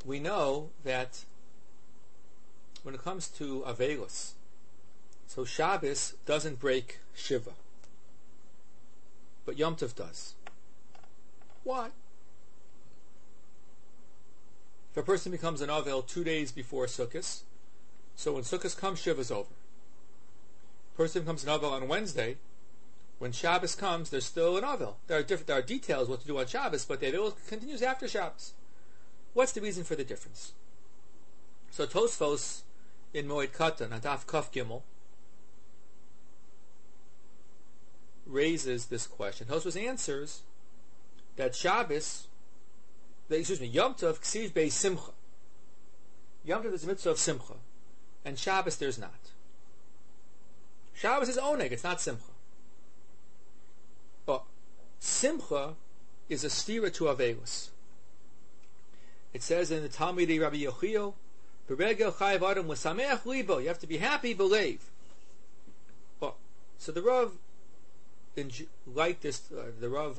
we know that when it comes to Avelos, so Shabbos doesn't break Shiva, but Yom Tov does. Why? If a person becomes an Avel 2 days before Sukkot, so when Sukkot comes, Shiva's over. A person becomes an Avel on Wednesday. When Shabbos comes, there's still an Avel. There are details what to do on Shabbos, but the Avel continues after Shabbos. What's the reason for the difference? So Tosfos in Moed Katan, Adaf Kaf Gimel, raises this question. Tosfos answers that Yom Tov Ksiv Bei Simcha. Yom Tov is a mitzvah of Simcha, and Shabbos there's not. Shabbos is Oneg, it's not Simcha. But Simcha is a stira to Avelos. It says in the Talmidei Rabbi Yochio, "Beregel chayav adam l'sameach libo." You have to be happy, believe. Well, so the Rav, like this, the Rav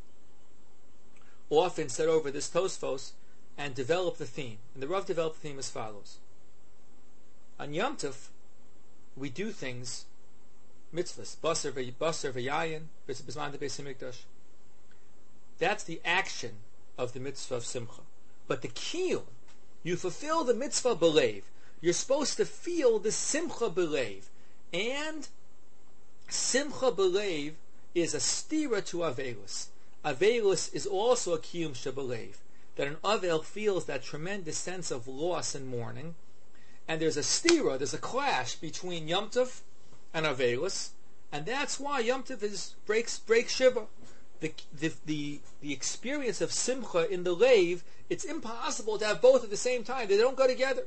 often said over this Tosfos and developed the theme. And the Rav developed the theme as follows: on Yom Tov, we do things, mitzvahs, basar v'yayin, b'zman de'beis hamikdash. That's the action of the mitzvah of Simcha. But the kiyum, you fulfill the mitzvah belev. You're supposed to feel the simcha belev. And simcha belev is a stira to Avelos. Avelos is also a kiyum shebelev. That an Avel feels that tremendous sense of loss and mourning. And there's a stira, there's a clash between Yom Tov and Avelos. And that's why Yom Tov breaks Shiva. The experience of Simcha in the Leiv, it's impossible to have both at the same time. They don't go together.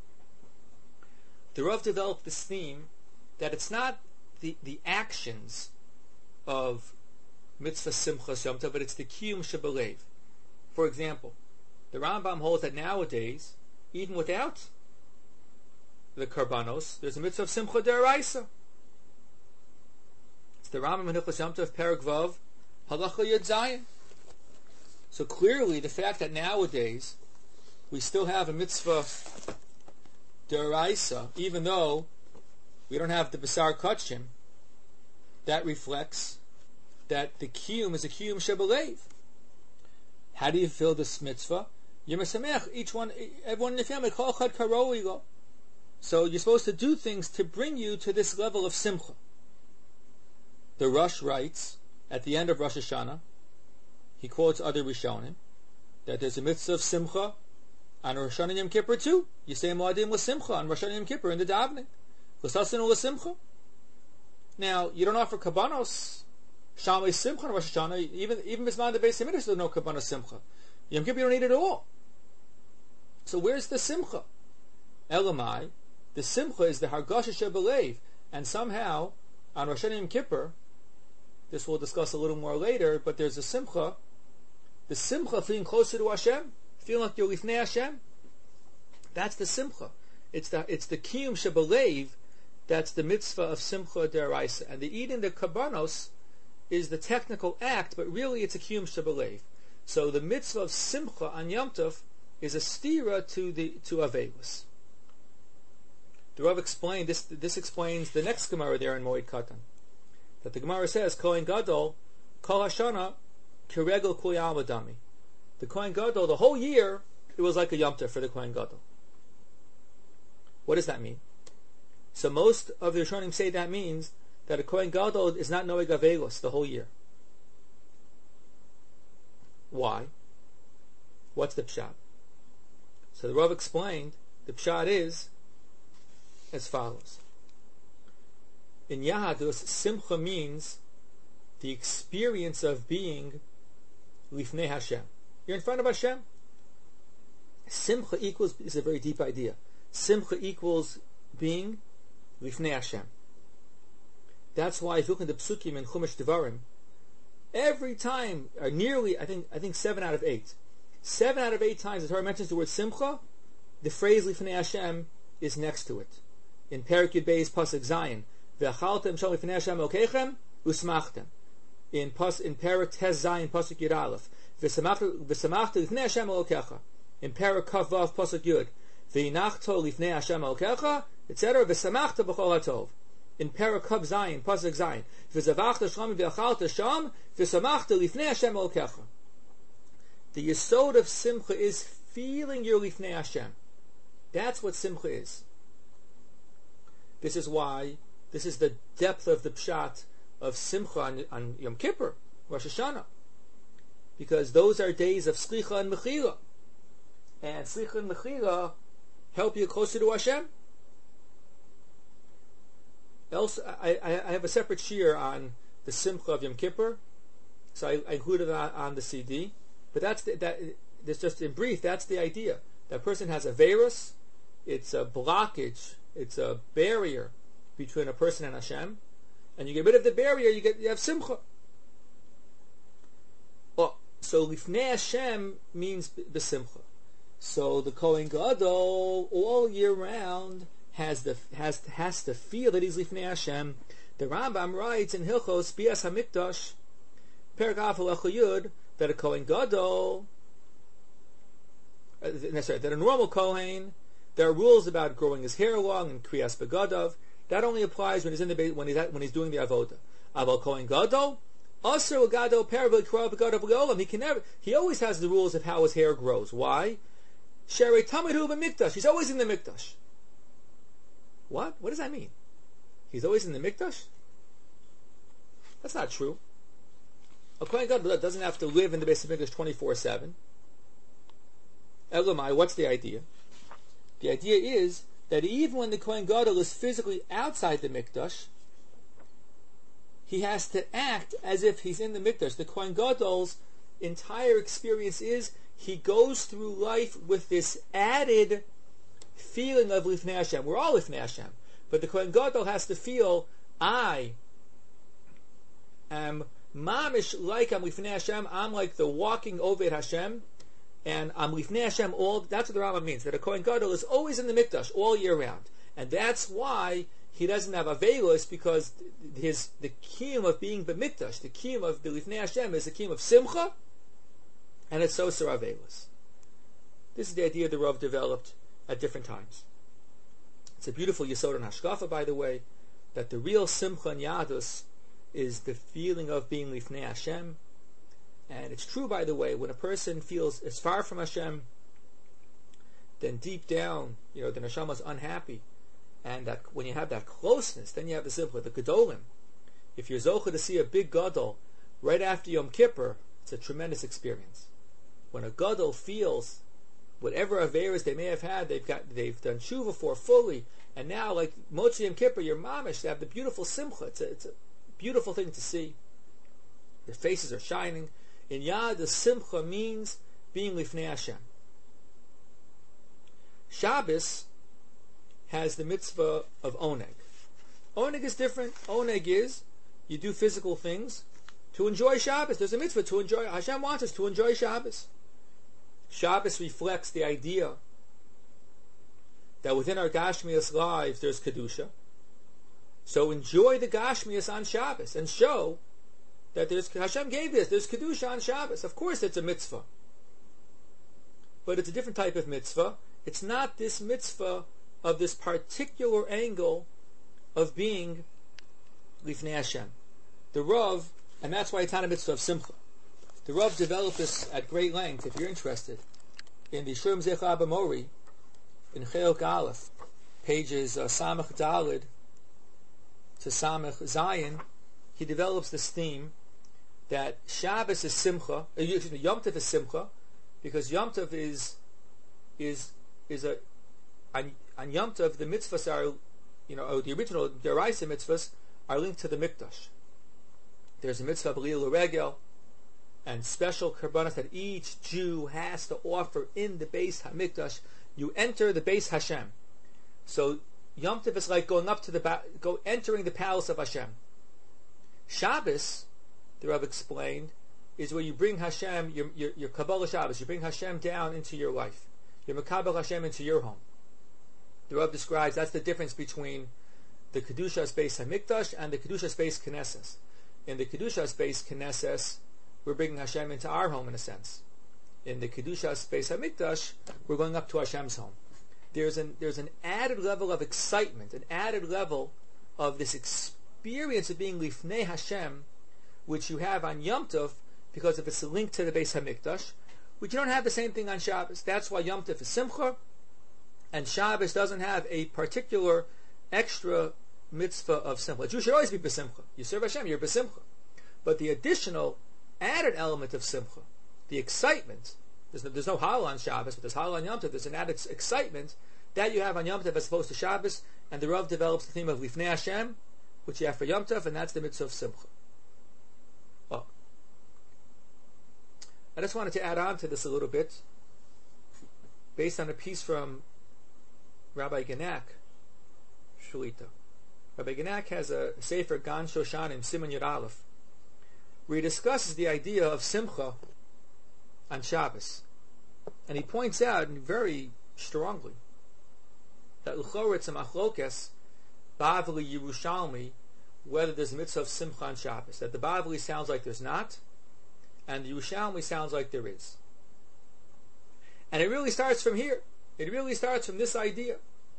The Rav developed this theme that it's not the actions of Mitzvah Simcha Yom Tov, but it's the Kiyum Shebelev. For example, the Rambam holds that nowadays, even without the Karbanos, there's a Mitzvah of Simcha D'Oraisa. It's the Rambam in Hilchos Yom Tov, Perek Vav, Halacha Yud Zayin. So clearly, the fact that nowadays we still have a mitzvah deraisa, even though we don't have the Basar Kachim, that reflects that the kiyum is a kiyum shebelev. How do you feel this mitzvah? Everyone in the family, kol chad karoi lo. So you're supposed to do things to bring you to this level of simcha. The Rosh writes at the end of Rosh Hashanah, he quotes other Rishonim, that there's a mitzvah of simcha on Rosh Hashanah Yom Kippur too. You say Moadim l'simcha on Rosh Hashanah Yom Kippur in the davening. L'sasinu l'simcha. Now, you don't offer kabbanos, shamay simcha on Rosh Hashanah, even Bisman the Beis Hamikdash, there's no kabbanos simcha. Yom Kippur you don't need it at all. So where's the simcha? Elamai, the simcha is the hargasha shebelev, and somehow on Rosh Hashanah Yom Kippur, this we'll discuss a little more later, but there's a simcha, the simcha feeling closer to Hashem, feeling like you're lifnei Hashem. That's the simcha. It's the kiyum shebelev. That's the mitzvah of simcha deraisa. And the eating the kabbanos is the technical act, but really it's a kiyum shebelev. So the mitzvah of simcha on Yom Tov is a stira to Avelos. The Rav explained this. This explains the next Gemara there in Moed Katan. That the Gemara says, Kohen Gadol, Kol Hashana, Kiregel Kul Yom Adami. The Kohen Gadol, the whole year, it was like a Yom Tov for the Kohen Gadol. What does that mean? So most of the Rishonim say that means that a Kohen Gadol is not Noeg Avelos the whole year. Why? What's the pshat? So the Rav explained, the pshat is as follows. In Yahadus, Simcha means the experience of being Lifnei Hashem. You're in front of Hashem. Simcha is a very deep idea. Simcha equals being Lifnei Hashem. That's why if you look at the Psukim in Chumash Devarim, every time, or nearly, I think 7 out of 8. 7 out of 8 times the Torah mentions the word Simcha, the phrase Lifnei Hashem is next to it. In Perek Yud Beis Pasuk Zayin, Ve'achaltem shal lifnei Hashem elkeichem usmachtem. In Perek Tes Zayin Pasuk Yud Aleph, V'samachtem lifnei Hashem elokecha. in Perek Kaf Vav Pasuk Yud, V'inachto lifnei Hashem Elokecha, etc. V'samachta b'chol hatov. In Perek Kaf Zayin, Pasuk Zayin, V'zavachta shlam v'achalta sham, V'samachta lifnei Hashem Elokecha. The yesod of simcha is feeling your lifnei Hashem. That's what simcha is. This is why, this is the depth of the pshat of simcha on Yom Kippur, Rosh Hashanah. Because those are days of slicha and mechila. And slicha and mechila help you closer to Hashem. Else, I have a separate shir on the simcha of Yom Kippur, so I included that on the CD. But that's just in brief, that's the idea. That person has a virus, it's a blockage, it's a barrier between a person and Hashem, and you get rid of the barrier, you have simcha. Oh, so lifnei Hashem means besimcha. So the Kohen Gadol all year round has to feel that he's lifnei Hashem. The Rambam writes in Hilchos Bias Hamikdash, Perek Aleph Yud, that a Kohen Gadol, that a normal Kohen, there are rules about growing his hair long and kriyas begadav. That only applies when he's in the when he's doing the avoda. Aval Kohen Gadol, Aser Gadol Pervel Krov Begadav Leolam. He always has the rules of how his hair grows. Why? Sherei Tamidhu b'Mikdash. He's always in the Mikdash. What? What does that mean? He's always in the Mikdash? That's not true. A Kohen Gadol doesn't have to live in the Beis Hamikdash 24/7. Elamai, what's the idea? The idea is that even when the Kohen Gadol is physically outside the Mikdash, he has to act as if he's in the Mikdash. The Kohen Gadol's entire experience is he goes through life with this added feeling of Lifnei Hashem. We're all Lifnei Hashem. But the Kohen Gadol has to feel, I am mamish like I'm Lifnei Hashem. I'm like the walking Oved Hashem. And I'm Lifnei Hashem all. That's what the Rambam means. That a Kohen Gadol is always in the Mikdash all year round. And that's why he doesn't have Avelos, because the kiyum of being b'Mikdash, the kiyum of the Lifnei Hashem is the kiyum of Simcha, and it's so Avelos. This is the idea the Rav developed at different times. It's a beautiful Yesod and Hashkafa, by the way, that the real Simcha and Yadus is the feeling of being Lifnei Hashem. And it's true, by the way, when a person feels as far from Hashem, then deep down, the neshama is unhappy. And that when you have that closeness, then you have the simcha, the gedolim. If you're zocha to see a big gadol right after Yom Kippur, it's a tremendous experience. When a gadol feels whatever averas they may have had, they've done tshuva for fully, and now like Motzi Yom Kippur, your mamish, they have the beautiful simcha. It's a beautiful thing to see. Their faces are shining. In Yad, the simcha means being lifnei Hashem. Shabbos has the mitzvah of oneg. Oneg is different. Oneg is you do physical things to enjoy Shabbos. There's a mitzvah to enjoy. Hashem wants us to enjoy Shabbos. Shabbos reflects the idea that within our Gashmias lives there's Kedusha. So enjoy the Gashmias on Shabbos and show that Hashem gave this. There's Kedusha on Shabbos. Of course it's a mitzvah. But it's a different type of mitzvah. It's not this mitzvah of this particular angle of being Lifnei Hashem. The Rav, and that's why it's not a mitzvah of Simcha. The Rav developed this at great length, if you're interested, in the Shurim Zecha Abba Mori, in Cheok Aleph, pages Samach Dalid to Samach Zayin. He develops this theme that Shabbos is Simcha, Yom Tov is Simcha, because Yom Tov is on Yom Tov the mitzvahs are, the original Deraisa mitzvahs are linked to the Mikdash. There's a mitzvah B'lil Regel, and special karbanos that each Jew has to offer in the Beis Hamikdash. You enter the Beis Hashem. So Yom Tov is like going up to entering the palace of Hashem. Shabbos, the Rav explained, is where you bring Hashem, your Kabbalah Shabbos, you bring Hashem down into your life. You Makabel Hashem into your home. The Rav describes that's the difference between the Kedushas Beis Hamikdash and the Kedushas Beis Knesses. In the Kedushas Beis Knesses, we're bringing Hashem into our home in a sense. in the Kedushas Beis Hamikdash, we're going up to Hashem's home. There's an added level of excitement, an added level of this experience of being Lifnei Hashem, which you have on Yom Tov, because if it's a link to the Beis Hamikdash, which you don't have the same thing on Shabbos. That's why Yom Tov is Simcha, and Shabbos doesn't have a particular extra mitzvah of Simcha. A Jew should always be B'Simcha. You serve Hashem, you're B'Simcha. But the additional added element of Simcha, the excitement, there's no Hallel on Shabbos, but there's Hallel on Yom Tov, there's an added excitement that you have on Yom Tov as opposed to Shabbos, and the Rav develops the theme of Lifnei Hashem, which you have for Yom Tov, and that's the mitzvah of Simcha. Oh. I just wanted to add on to this a little bit, based on a piece from Rabbi Genack, Shalita. Rabbi Genack has a Sefer Gan Shoshanim, Siman Yud Aleph, where he discusses the idea of Simcha on Shabbos. And he points out very strongly that L'chorah it's a machlokes, Bavli Yerushalmi, whether there's a mitzvah of Simcha on Shabbos. That the Bavli sounds like there's not, and the Yerushalmi sounds like there is. And it really starts from here. It really starts from this idea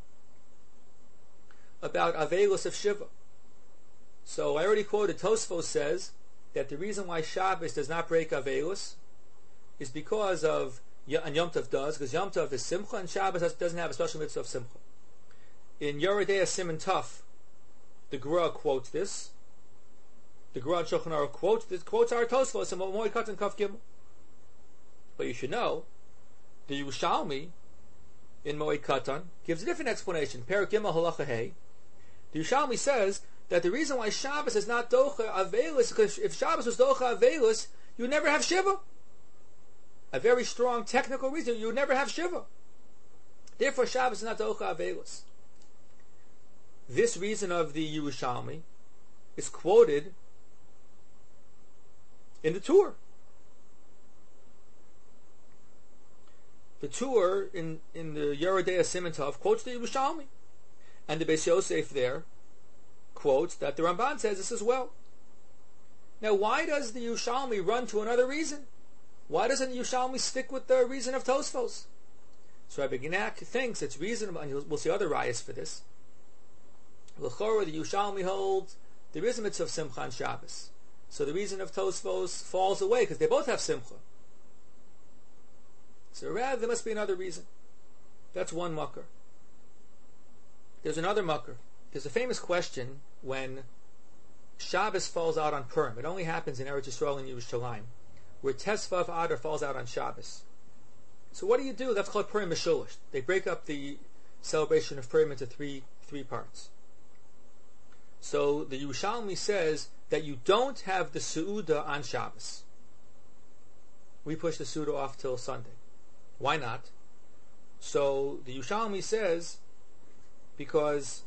about Avelos of Shiva. So I already quoted, Tosfos says that the reason why Shabbos does not break Avelos is because of, and Yom Tov does, because Yom Tov is Simcha and Shabbos doesn't have a special mitzvah of Simcha. In Yoredei Siman Tov, the Gra quotes this. The Gra and Shulchan Aruch quotes our Tosfos and Moed Katan Kaf Gimel. But you should know, the Yerushalmi in Moed Katan gives a different explanation. Perek Gimel Halacha Hey. The Yerushalmi says that the reason why Shabbos is not Docha Avelos is because if Shabbos was Docha Avelos, you would never have Shiva. A very strong technical reason, you would never have Shiva. Therefore, Shabbos is not Docha Avelos. This reason of the Yerushalmi is quoted in the Tur. The Tur in the Yoredei Siman Tov quotes the Yerushalmi. And the Beis Yosef there quotes that the Ramban says this as well. Now, why does the Yerushalmi run to another reason? Why doesn't the Yerushalmi stick with the reason of Tosfos? So Rabbi Genack thinks it's reasonable, and we'll see other rayas for this. L'chorah, the Yerushalmi holds there is a mitzvah of Simcha on Shabbos. So the reason of Tosfos falls away because they both have Simcha. So rather, there must be another reason. That's one mucker. There's another mucker. There's a famous question when Shabbos falls out on Purim. It only happens in Eretz Yisrael and Yerushalayim, where Tesvav Adar falls out on Shabbos. So what do you do? That's called Purim Meshulish. They break up the celebration of Purim into three parts. So the Yerushalmi says that you don't have the Seudah on Shabbos. We push the Seudah off till Sunday. Why not? So the Yerushalmi says because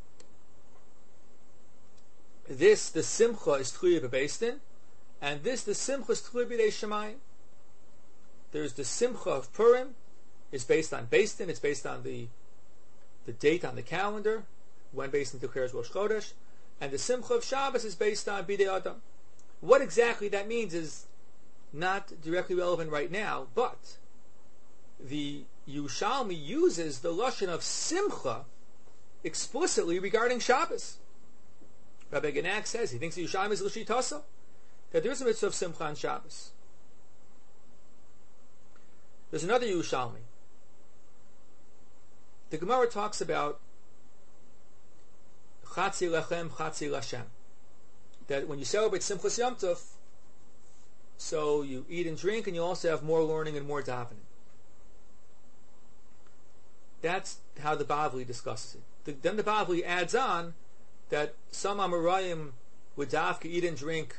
the Simcha is Tluya B'Beis, and the Simcha is Tluya B'Dei Shemayim. There's the Simcha of Purim, is based on Beis Din, it's based on the date on the calendar, when Beis Din declares Rosh Chodesh, and the Simcha of Shabbos is based on Bidei Adam. What exactly that means is not directly relevant right now, but the Yerushalmi uses the lashon of Simcha explicitly regarding Shabbos. Rabbi Genack says he thinks the Yerushalmi is l'shitasa, that there is a mitzvah of Simcha on Shabbos. There's another Yerushalmi. The Gemara talks about Chatzi Lechem, Chatzi Lashem. That when you celebrate Simchas Yom Tov, so you eat and drink, and you also have more learning and more davening. That's how the Bavli discusses it. Then the Bavli adds on that some Amoraim would dafka eat and drink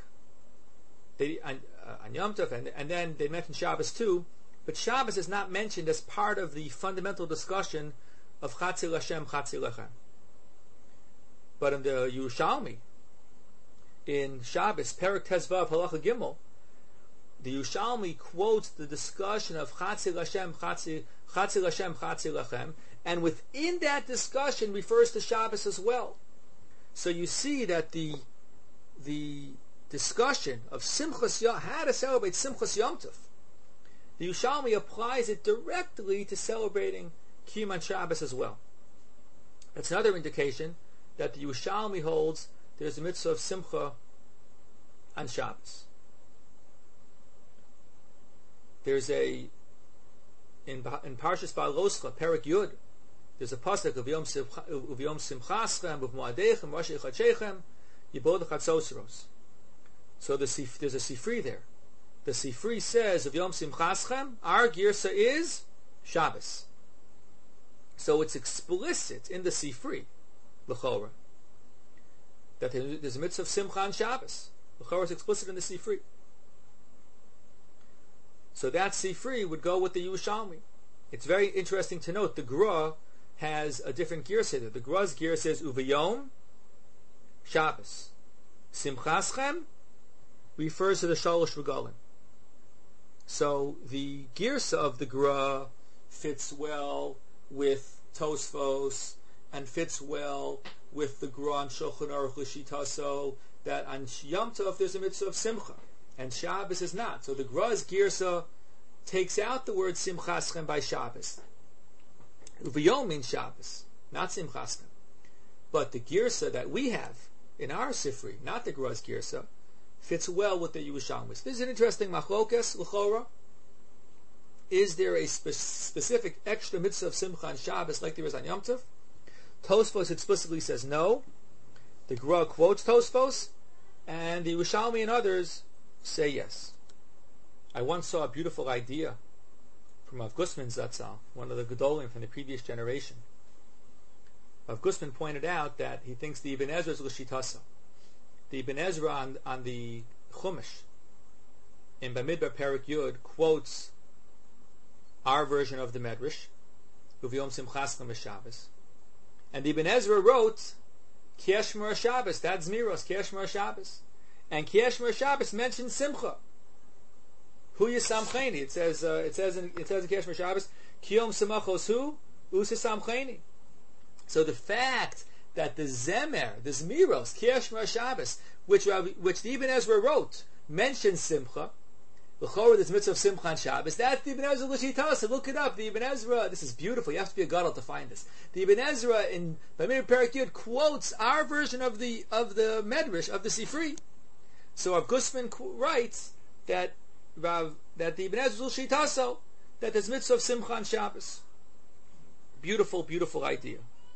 on Yom Tov, and then they mention Shabbos too, but Shabbos is not mentioned as part of the fundamental discussion of Chatzi Lashem, Chatzi Lechem. But in the Yerushalmi, in Shabbos, Perek Tezvav Halacha Gimel, the Yerushalmi quotes the discussion of Chatzi Lashem, Chatzi Lashem, Chatzi Lechem, and within that discussion refers to Shabbos as well. So you see that the discussion of Simchas Yom, how to celebrate Simchas Yom Tov, the Yerushalmi applies it directly to celebrating Kiyum on Shabbos as well. That's another indication that the Yerushalmi holds there's a mitzvah of Simcha on Shabbos. There's in Parshas Ba'aloscha, Perek Yud, there's a pasuk of Yom Simchaschem, of Moadechem, Rashi Chadshechem, Yibod Chatzosros. So there's a Sifri there. The Sifri says of Yom Simchaschem, our Girsa is Shabbos. So it's explicit in the Sifri, L'chora, that there's a mitzvah of Simcha on Shabbos. L'chora is explicit in the Sifri. So that Sifri would go with the Yerushalmi. It's very interesting to note the Gra has a different Girsa there. The Gra's Girsa says Uvayom Shabbos. Simchaschem refers to the Shalosh Regalim. So the Girsa of the Gra fits well with Tosfos and fits well with the Gra on Shulchan Aruch L'Shitaso, that on Yom Tov there's a mitzvah of Simcha and Shabbos is not. So the Gra's Girsa takes out the word Simchaschem by Shabbos. Uvayom means Shabbos, not Simchaschem. But the Girsa that we have in our Sifri, not the Gra's Girsa, fits well with the Yerushalmis. This is an interesting machlokes, l'chora. Is there a specific extra mitzvah of Simcha on Shabbos like there is on Yom Tov? Tosfos explicitly says no. The Gra quotes Tosfos, and the Yerushalmi and others say yes. I once saw a beautiful idea from Rav Gusman Zatzal, one of the Gedolim from the previous generation. Rav Gusman pointed out that he thinks the Ibn Ezra is L'Shitasa. The Ibn Ezra on the Chumash in Bamidbar Perek Yud quotes our version of the Medrash, Uvayom Simchaschem Shabbos, and the Ibn Ezra wrote Kiesh Shmor Shabbos. That's Zmiros Kiesh Shmor Shabbos, and Kiesh Shmor Shabbos mentions Simcha. Hu Yisamcheni. It says in Kiesh Shmor Shabbos Kiyom Simachos Hu Usisamcheni. So the fact that the Zemer, the Zmiros, Kiesh Shmor Shabbos, which the Ibn Ezra wrote, mentions Simcha, L'chorah, this mitzvah of Simcha on Shabbos, that's the Ibn Ezra L'Shitasa. Look it up. The Ibn Ezra, this is beautiful. You have to be a gadol to find this. The Ibn Ezra in Bamidbar Perek Yud quotes our version of the Medrash, of the Sifri. So Rav Gusman writes that the Ibn Ezra L'Shitasa, that there's mitzvah of Simcha on Shabbos. Beautiful, beautiful idea.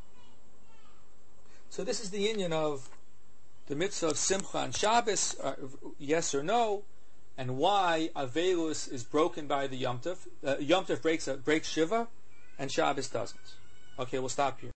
So this is the union of the mitzvah of Simcha on Shabbos, yes or no, and why Avelus is broken by the Yom Tov. Yom Tov breaks Shiva, and Shabbos doesn't. Okay, we'll stop here.